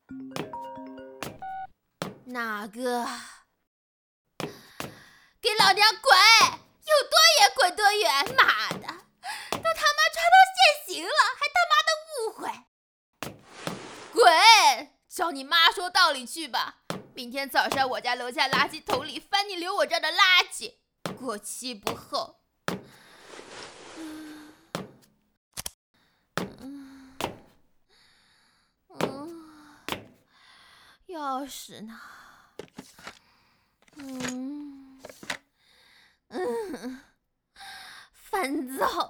哪个？给老娘滚！有多远滚多远！妈的，都他妈抓到现行了，还他妈的误会！滚！找你妈说道理去吧。明天早上我家楼下垃圾桶里翻你留我这儿的垃圾，过期不候。钥匙呢？烦躁。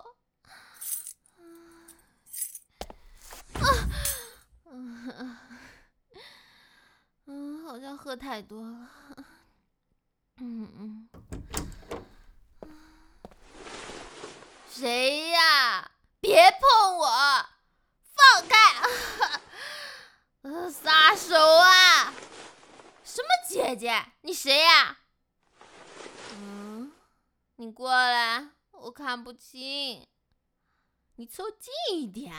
好像喝太多了。谁呀？别碰我！放开！撒手啊！什么姐姐？你谁呀？你过来，我看不清。你凑近一点。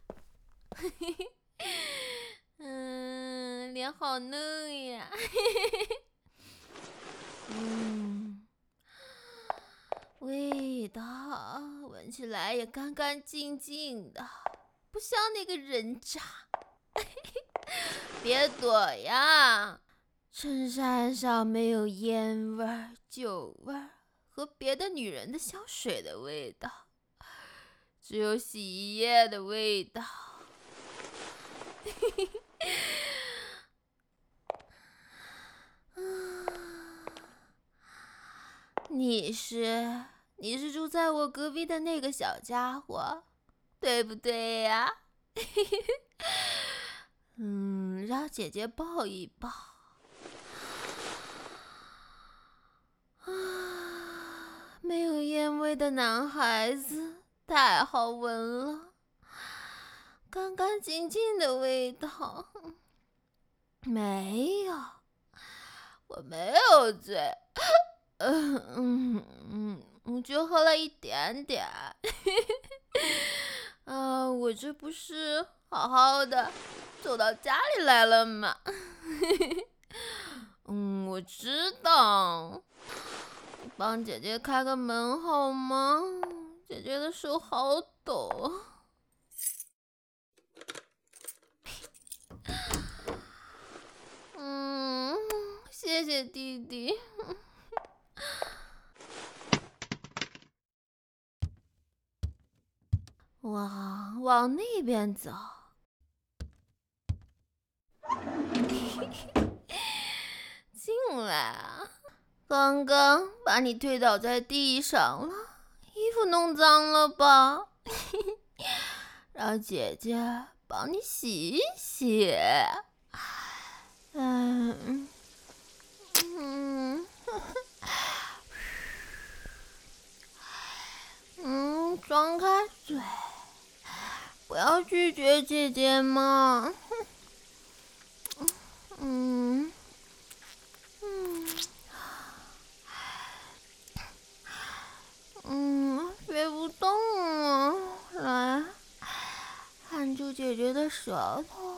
脸好嫩呀。味道闻起来也干干净净的，不像那个人渣。别躲呀！衬衫上没有烟味、酒味和别的女人的香水的味道，只有洗衣液的味道。你是住在我隔壁的那个小家伙，对不对呀？让姐姐抱一抱。没有烟味的男孩子太好闻了，干干净净的味道。没有，我没有醉。我就喝了一点点。我这不是好好的走到家里来了吗？我知道。你帮姐姐开个门好吗？姐姐的手好抖。谢谢弟弟。往那边走。进来啊！刚刚把你推倒在地上了，衣服弄脏了吧？让姐姐帮你洗一洗。张开嘴，不要拒绝姐姐嘛。别不动啊！来，含住姐姐的舌头。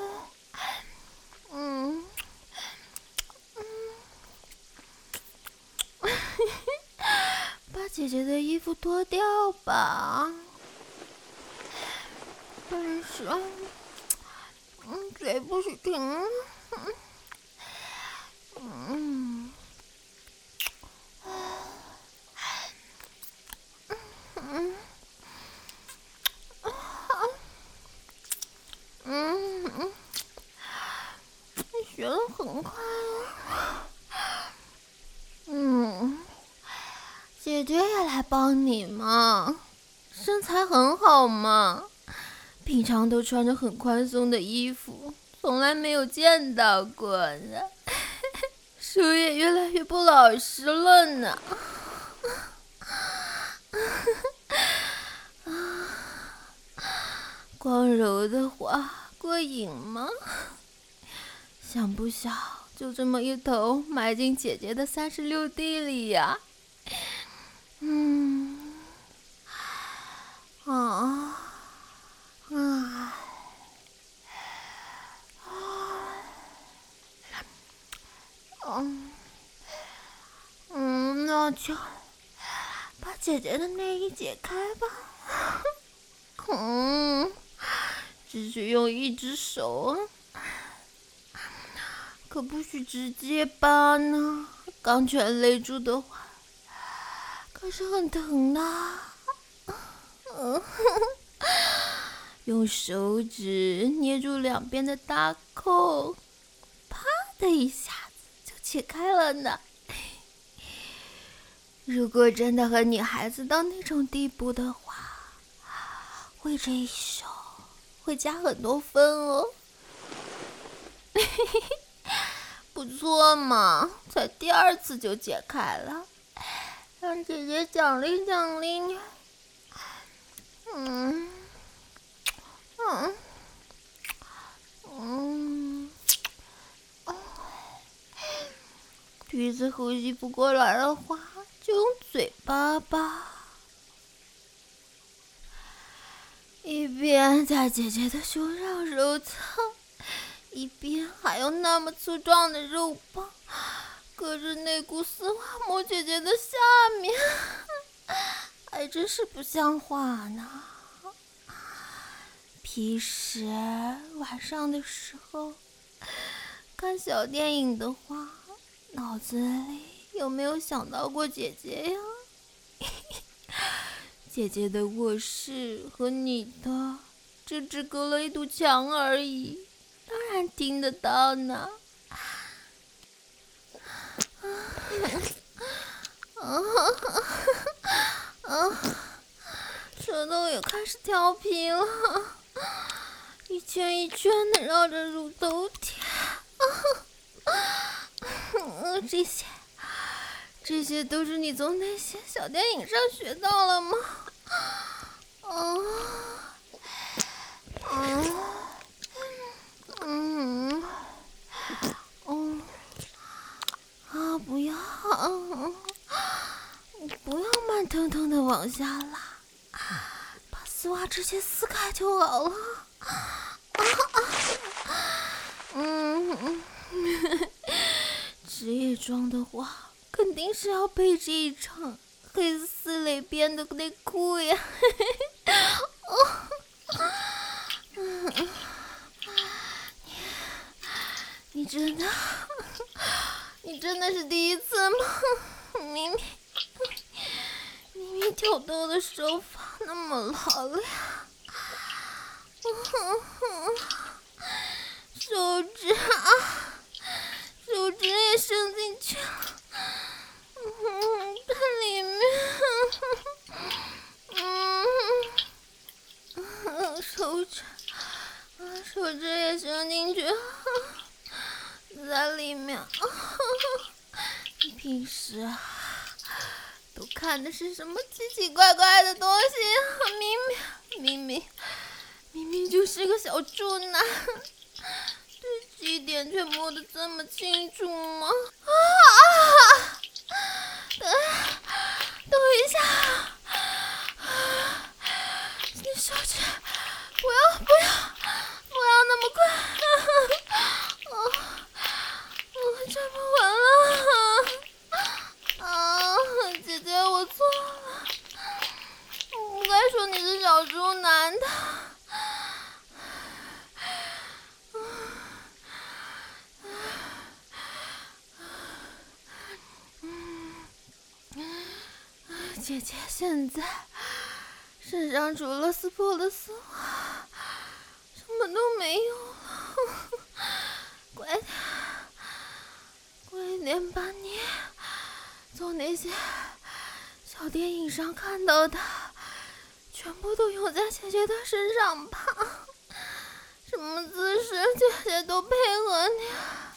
把姐姐的衣服脱掉吧。但是，嘴不许停。你学得很快啊。姐姐也来帮你嘛，身材很好嘛，平常都穿着很宽松的衣服，从来没有见到过呢。手也越来越不老实了呢。光柔的话过瘾吗？想不想就这么一头埋进姐姐的36弟里呀？ 那就把姐姐的内衣解开吧。只许用一只手啊，可不许直接扒呢，刚全勒住的话，可是很疼的。用手指捏住两边的大扣，啪的一下子就解开了呢。如果真的和女孩子到那种地步的话，会这一手会加很多分哦。不错嘛，才第2次就解开了，让姐姐奖励奖励你。鼻子呼吸不过来的话，就用嘴巴吧。一边在姐姐的胸上揉蹭，一边还用那么粗壮的肉棒隔着内裤丝袜摸姐姐的下面，还真是不像话呢。平时晚上的时候看小电影的话，脑子里有没有想到过姐姐呀？姐姐的卧室和你的就只隔了一堵墙而已，当然听得到呢。舌头也开始调皮了，一圈一圈的绕着乳头舔。这些都是你从那些小电影上学到了吗？不要，你不要慢腾腾的往下拉，把丝袜直接撕开就好了。职业装的话，肯定是要配这一场黑丝蕾边的内裤呀。你真的是第一次吗？明明挑逗的手法那么老练，手指也伸进去了，在里面，手指也伸进去了，在里面。你平时都看的是什么奇奇怪怪的东西啊？明明就是个小处男，对这一点却摸得这么清楚吗？等一下，你手指不要那么快，我站不稳了。姐姐，我错了，我不该说你是小处男的。姐姐现在身上除了撕破的丝袜，什么都没有了。快点把你从那些小电影上看到的全部都用在姐姐的身上吧。什么姿势姐姐都配合你。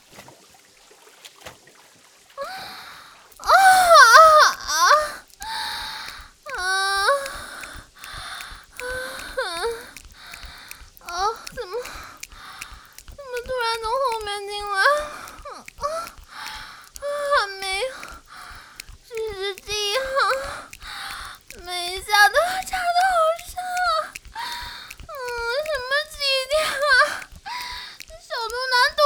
怎么突然从后面进来了？还没有，只是这样，每一下都要插得好深啊！什么起点啊？这小肚腩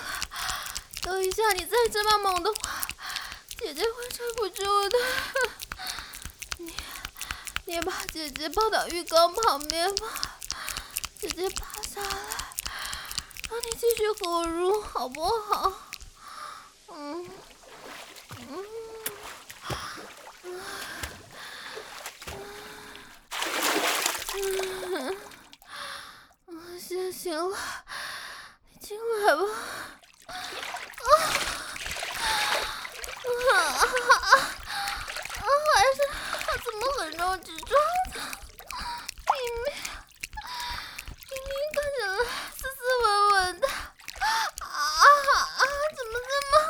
等一下，你再这么猛的话，姐姐会撑不住的。你把姐姐抱到浴缸旁边吧，姐姐趴下来，让你继续投入，好不好？行了，你进来吧。还是怎么横冲直撞的？明明看起来斯斯文文的，怎么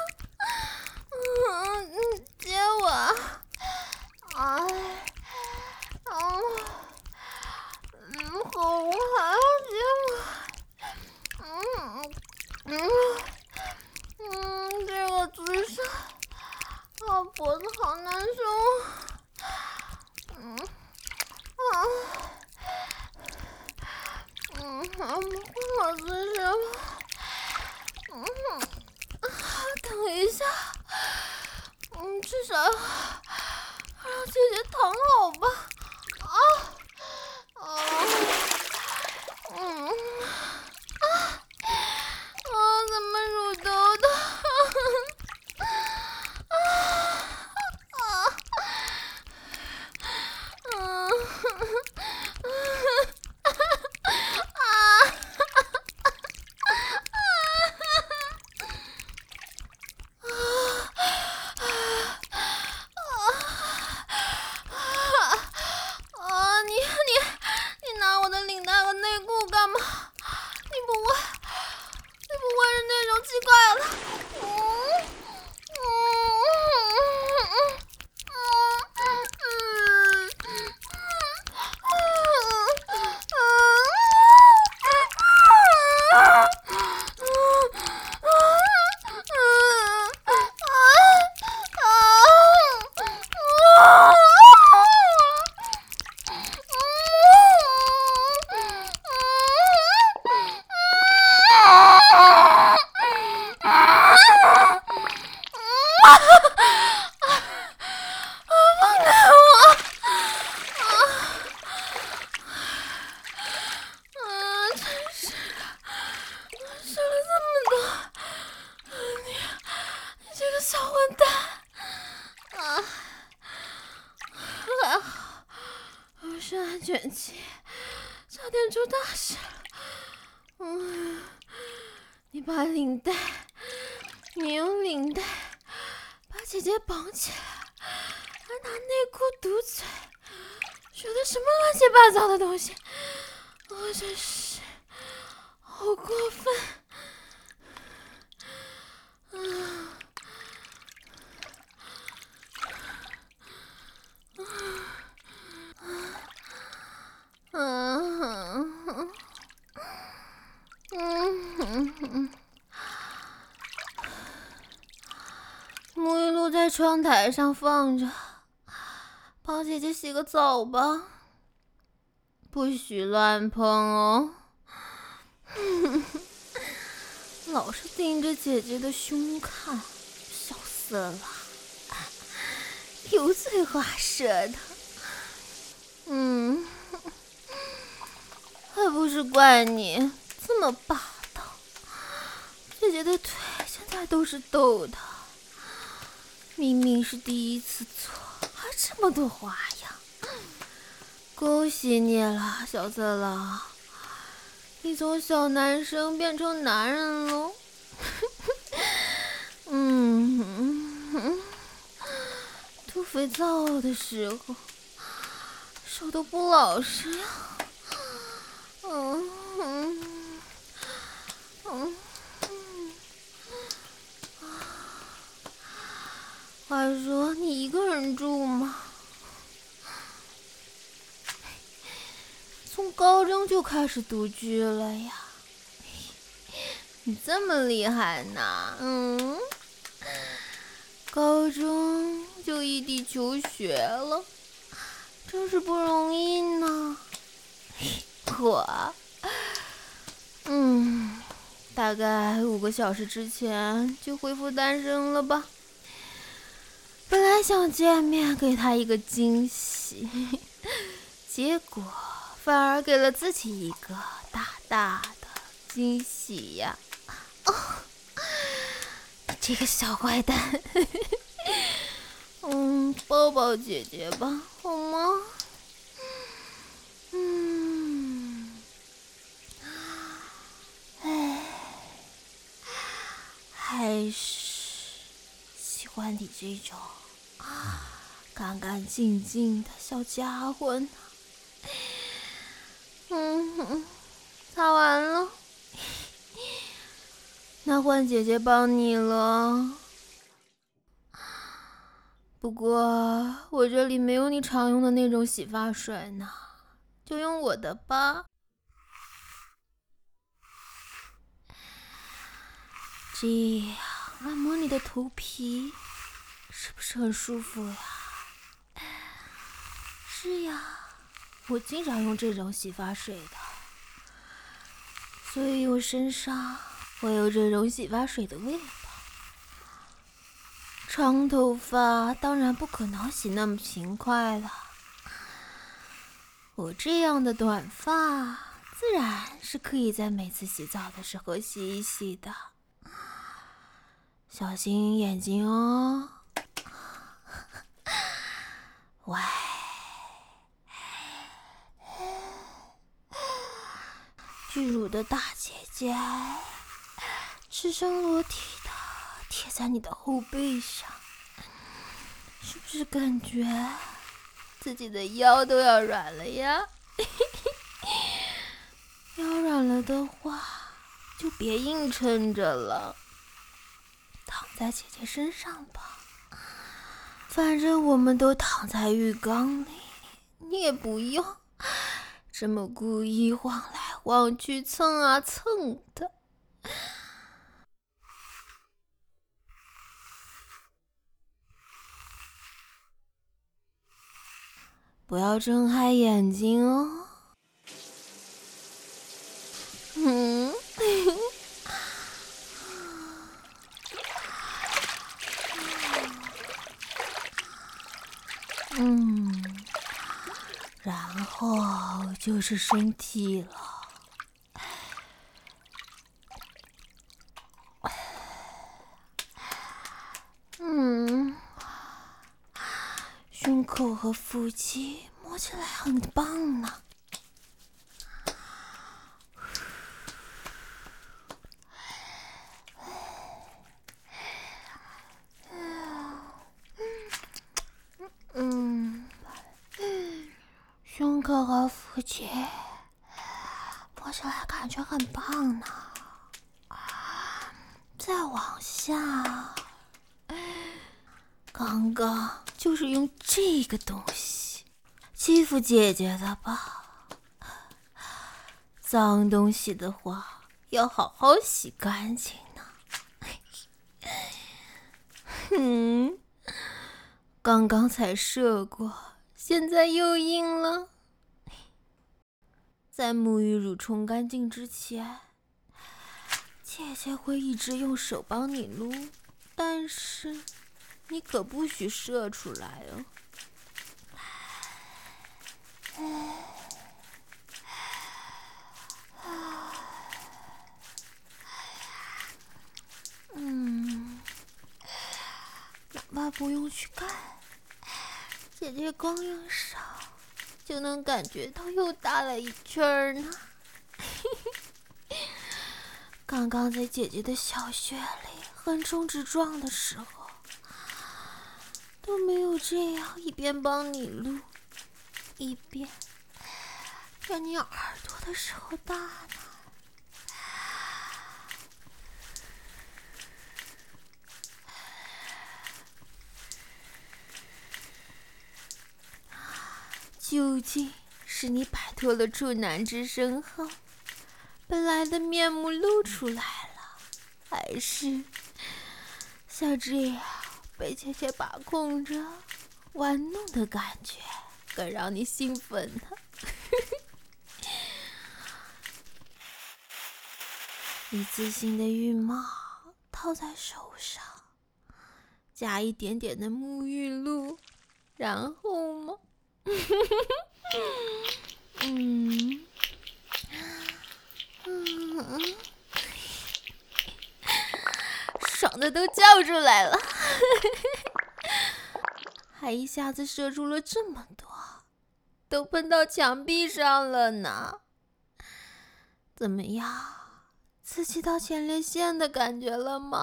这么……接我啊！喉咙还要接我，这个姿势，脖子好难受。换个姿势吧。等一下，至少让姐姐躺好吧。怎么乳头的？你拿我的领带和内裤干嘛？你不会是那种奇怪了？小混蛋！还好我是安全期，差点出大事了。你用领带把姐姐绑起来，还拿内裤堵嘴，说的什么乱七八糟的东西，我真是好过分！沐浴露在窗台上放着，帮姐姐洗个澡吧，不许乱碰哦。老是盯着姐姐的胸看，笑死了，油嘴滑舌的。还不是怪你这么霸道，姐姐的腿现在都是抖的。明明是第一次做，还这么多花样，恭喜你了，小色狼，你从小男生变成男人了。涂肥皂的时候手都不老实呀。话说你一个人住吗？从高中就开始独居了呀？你这么厉害呢？高中就异地求学了，真是不容易呢。 大概5个小时之前就恢复单身了吧。本来想见面给他一个惊喜，结果反而给了自己一个大大的惊喜呀！哦，你这个小坏蛋！抱抱姐姐吧，好吗？还是喜欢你这种干干净净的小家伙呢。擦完了，那换姐姐帮你了。不过我这里没有你常用的那种洗发水呢，就用我的吧。这样按摩你的头皮，是不是很舒服呀？是呀，我经常用这种洗发水的，所以我身上会有这种洗发水的味道。长头发当然不可能洗那么勤快了，我这样的短发自然是可以在每次洗澡的时候洗一洗的。小心眼睛哦。喂，巨乳的大姐姐，赤身裸体的贴在你的后背上，是不是感觉自己的腰都要软了呀？腰软了的话，就别硬撑着了，躺在姐姐身上吧。反正我们都躺在浴缸里，你也不用这么故意晃来晃去蹭啊蹭的。不要睁开眼睛哦。然后就是身体了。胸口和腹肌摸起来很棒呢。胸口和腹肌摸起来感觉很棒呢。再往下，刚刚就是用这个东西欺负姐姐的吧？脏东西的话要好好洗干净呢。刚刚才射过，现在又硬了。在沐浴乳冲干净之前，姐姐会一直用手帮你撸，但是你可不许射出来哦。哪怕不用去看，姐姐光用手就能感觉到又大了一圈呢。刚刚在姐姐的小穴里横冲直撞的时候，都没有这样一边帮你撸，一边在你耳朵的时候大呢。究竟是你摆脱了处男之身后，本来的面目露出来了，还是像这样被姐姐把控着玩弄的感觉更让你兴奋呢？ 一次性的浴帽套在手上，加一点点的沐浴露，然后吗？爽的都叫出来了，还一下子射出了这么多，都喷到墙壁上了呢。怎么样？刺激到前列腺的感觉了吗？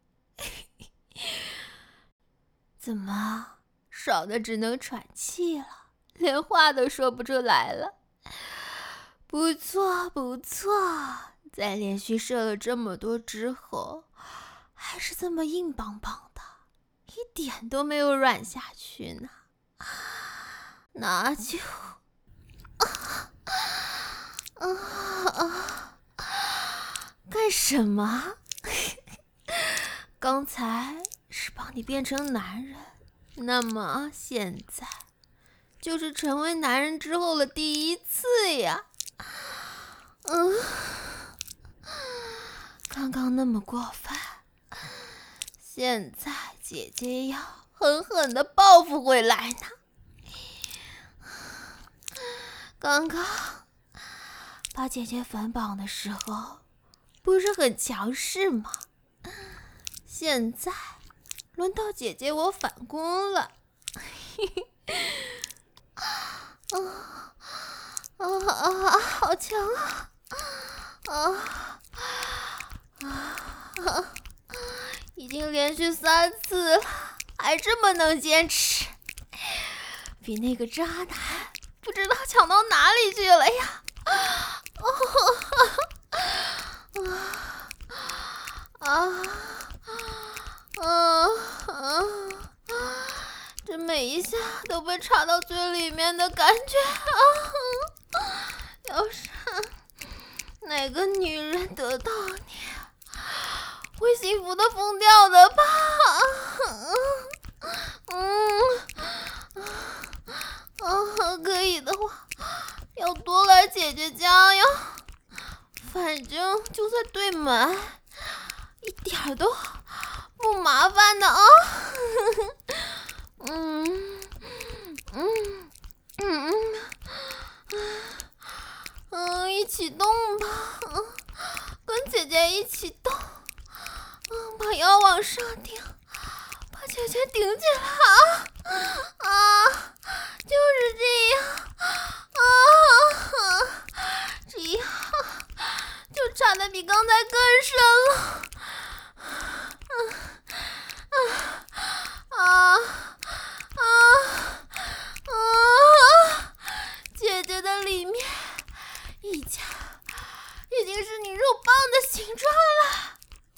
怎么爽的只能喘气了，连话都说不出来了？不错不错，在连续射了这么多之后，还是这么硬邦邦的，一点都没有软下去呢。那就干什么？刚才是帮你变成男人，那么现在就是成为男人之后的第一次呀。刚刚那么过分，现在姐姐要狠狠地报复回来呢。刚刚把姐姐反绑的时候不是很强势吗？现在轮到姐姐我反攻了。好强啊！已经连续3次了，还这么能坚持，比那个渣男不知道强到哪里去了呀！这每一下都被插到最里面的感觉要是哪个女人得到你，会幸福的疯掉的吧？可以的话，要多来姐姐家呀。反正就在对门，一点都不麻烦的啊。一起动吧，跟姐姐一起动，把腰往上顶，把姐姐顶起来就是这样这样就插得比刚才更深了。姐姐的里面已经是你肉棒的形状了。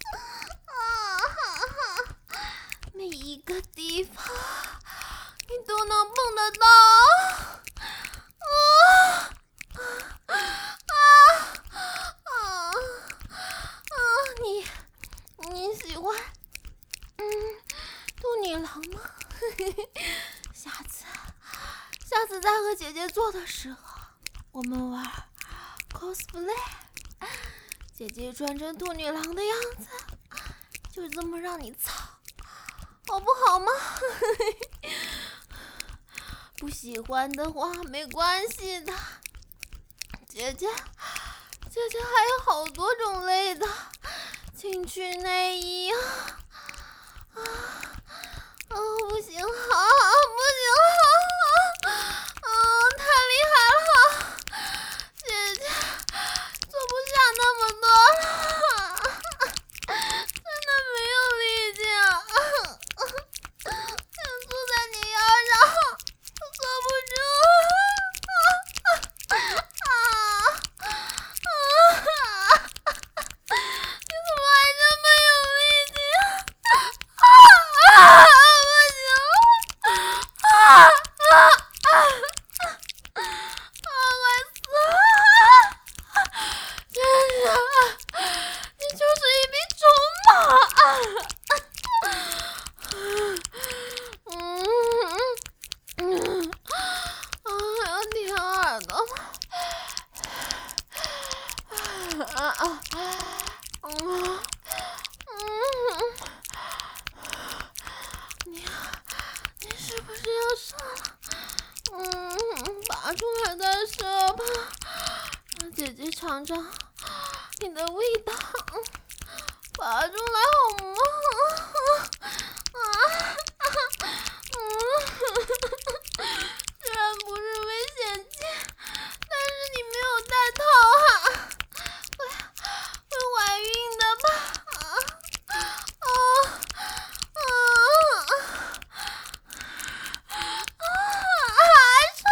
每一个地方你都能碰得到。你喜欢兔女郎吗？下次再和姐姐做的时候，我们玩 cosplay， 姐姐穿成兔女郎的样子，就这么让你操，好不好吗？不喜欢的话没关系的，姐姐还有好多种类的情趣内衣不行太厉害了，姐姐做不下那么多了，真的没有力气想坐在你腰上坐不住你怎么还这么有力气尝尝你的味道，拔出来好吗？虽然不是危险期，但是你没有戴套啊，会怀孕的吧？爽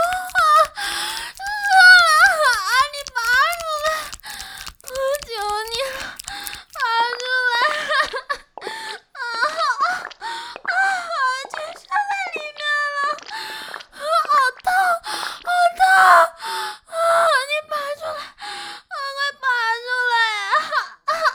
了，你拔出来，求你了，拔出来！全插在里面了，好痛，好痛！你拔出来，快拔出来！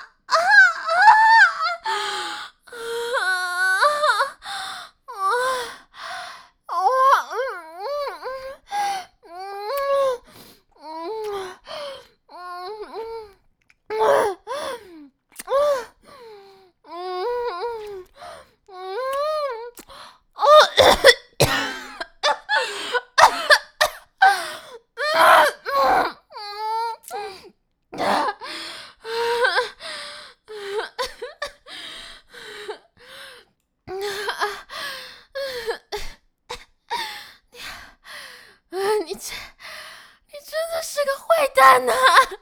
你真的是个坏蛋呐！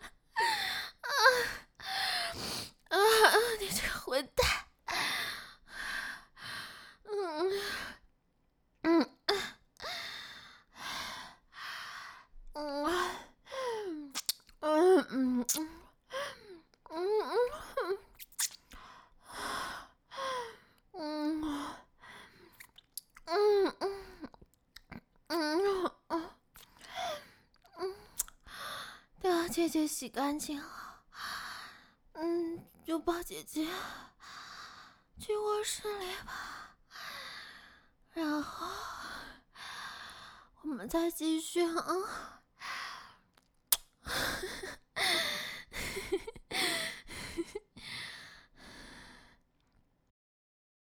你这个混蛋！等姐姐洗干净了，就抱姐姐去卧室里吧，然后我们再继续啊。